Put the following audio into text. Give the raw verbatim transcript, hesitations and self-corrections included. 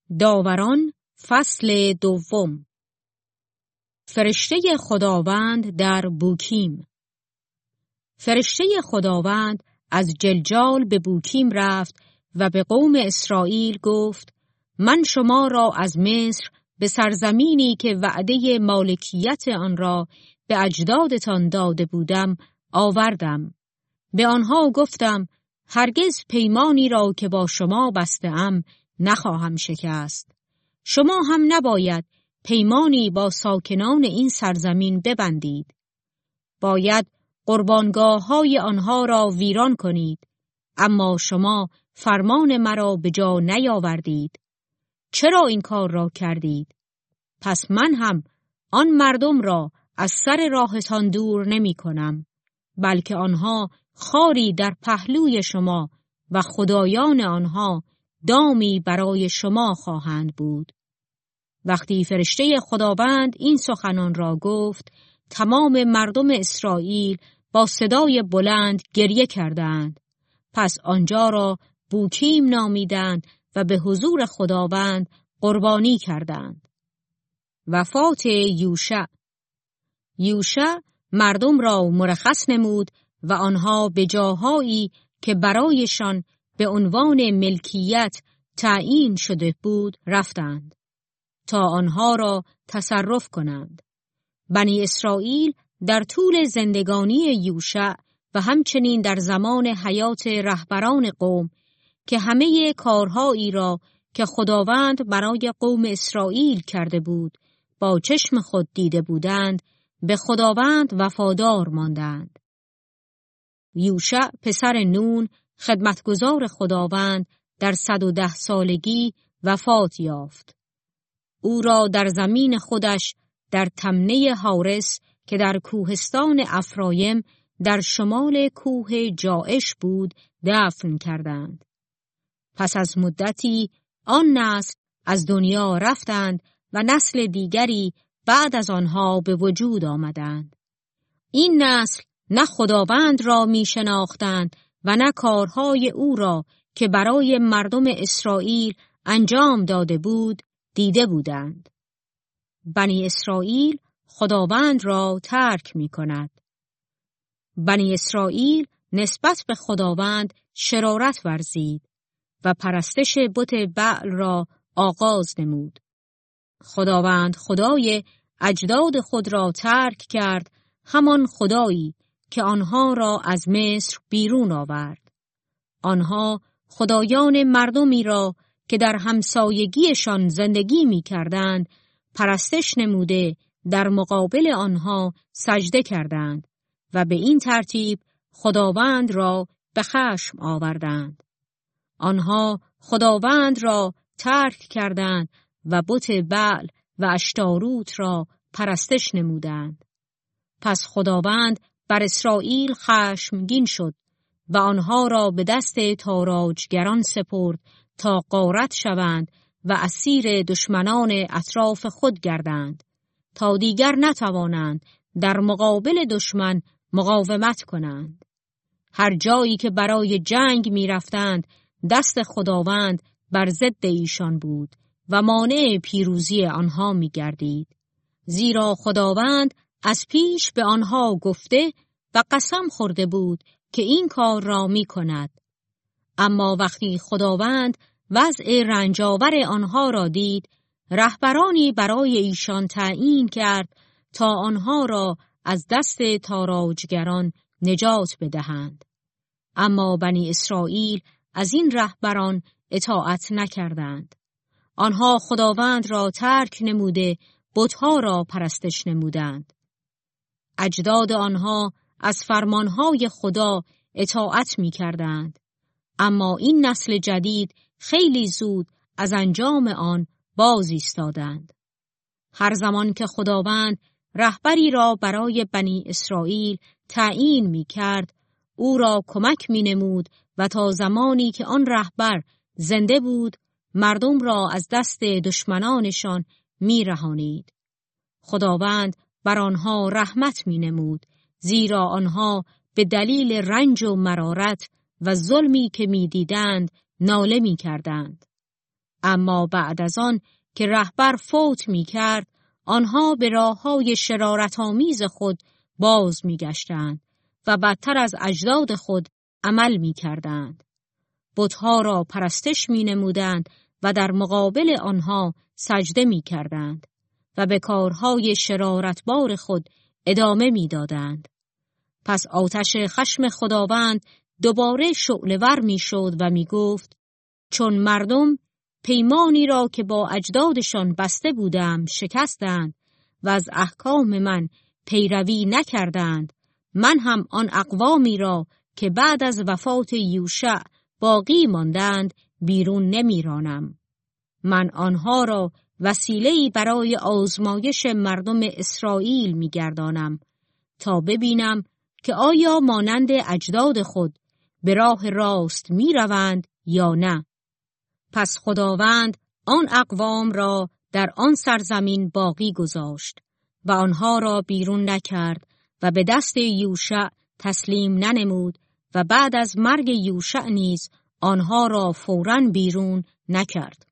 داوران فصل دوم. فرشته خداوند در بوکیم. فرشته خداوند از جلجال به بوکیم رفت و به قوم اسرائیل گفت: من شما را از مصر به سرزمینی که وعده مالکیت آن را به اجدادتان داده بودم آوردم. به آنها گفتم: هرگز پیمانی را که با شما بسته‌ام نخواهم شکست. شما هم نباید پیمانی با ساکنان این سرزمین ببندید. باید قربانگاه‌های آنها را ویران کنید، اما شما فرمان مرا به جا نیاوردید. چرا این کار را کردید؟ پس من هم آن مردم را از سر راهتان دور نمی کنم، بلکه آنها خاری در پهلوی شما و خدایان آنها دامی برای شما خواهند بود. وقتی فرشته خداوند این سخنان را گفت، تمام مردم اسرائیل با صدای بلند گریه کردند. پس آنجا را بوکیم نامیدند و به حضور خداوند قربانی کردند. وفات یوشع. یوشع مردم را مرخص نمود و آنها به جاهایی که برایشان به عنوان ملکیت تعیین شده بود رفتند تا آنها را تصرف کنند. بنی اسرائیل در طول زندگانی یوشع و همچنین در زمان حیات رهبران قوم که همه کارهایی را که خداوند برای قوم اسرائیل کرده بود با چشم خود دیده بودند، به خداوند وفادار ماندند. یوشع پسر نون خدمتگزار خداوند در صد و ده سالگی وفات یافت. او را در زمین خودش در تمنه حارس که در کوهستان افرایم در شمال کوه جائش بود دفن کردند. پس از مدتی آن نسل از دنیا رفتند و نسل دیگری بعد از آنها به وجود آمدند. این نسل نه خداوند را می شناختند و نه کارهای او را که برای مردم اسرائیل انجام داده بود دیده بودند. بنی اسرائیل خداوند را ترک می کند. بنی اسرائیل نسبت به خداوند شرارت ورزید و پرستش بت بعل را آغاز نمود. خداوند خدای اجداد خود را ترک کرد، همان خدایی که آنها را از مصر بیرون آورد. آنها خدایان مردمی را که در همسایگیشان زندگی می کردند پرستش نموده در مقابل آنها سجده کردند و به این ترتیب خداوند را به خشم آوردند. آنها خداوند را ترک کردند و بت بعل و اشتاروت را پرستش نمودند. پس خداوند بر اسرائیل خشمگین شد و آنها را به دست تاراجگران سپرد تا غارت شوند و اسیر دشمنان اطراف خود گردند تا دیگر نتوانند در مقابل دشمن مقاومت کنند. هر جایی که برای جنگ می رفتند دست خداوند بر ضد ایشان بود و مانع پیروزی آنها می گردید. زیرا خداوند از پیش به آنها گفته و قسم خورده بود که این کار را می کند. اما وقتی خداوند وضع رنجاور آنها را دید، رهبرانی برای ایشان تعیین کرد تا آنها را از دست تاراجگران نجات بدهند. اما بنی اسرائیل از این رهبران اطاعت نکردند. آنها خداوند را ترک نموده بت‌ها را پرستش نمودند. اجداد آنها از فرمانهای خدا اطاعت می کردند، اما این نسل جدید خیلی زود از انجام آن باز ایستادند. هر زمان که خداوند رهبری را برای بنی اسرائیل تعیین می کرد، او را کمک می نمود و تا زمانی که آن رهبر زنده بود، مردم را از دست دشمنانشان می رهانید. خداوند بر آنها رحمت می نمود، زیرا آنها به دلیل رنج و مرارت و ظلمی که می دیدند ناله می کردند. اما بعد از آن که رهبر فوت می کرد، آنها به راه‌های شرارت‌آمیز خود باز می گشتند و بدتر از اجداد خود عمل می کردند. بت‌ها را پرستش می نمودند و در مقابل آنها سجده می کردند و به کارهای شرارتبار خود ادامه می دادند. پس آتش خشم خداوند دوباره شعله‌ور می شد و می گفت: چون مردم پیمانی را که با اجدادشان بسته بودم شکستند و از احکام من پیروی نکردند، من هم آن اقوامی را که بعد از وفات یوشع باقی ماندند بیرون نمیرانم. من آنها را وسیله‌ای برای آزمایش مردم اسرائیل می‌گردانم تا ببینم که آیا مانند اجداد خود به راه راست می‌روند یا نه. پس خداوند آن اقوام را در آن سرزمین باقی گذاشت و آنها را بیرون نکرد و به دست یوشع تسلیم ننمود و بعد از مرگ یوشع نیز آنها را فوراً بیرون نکرد.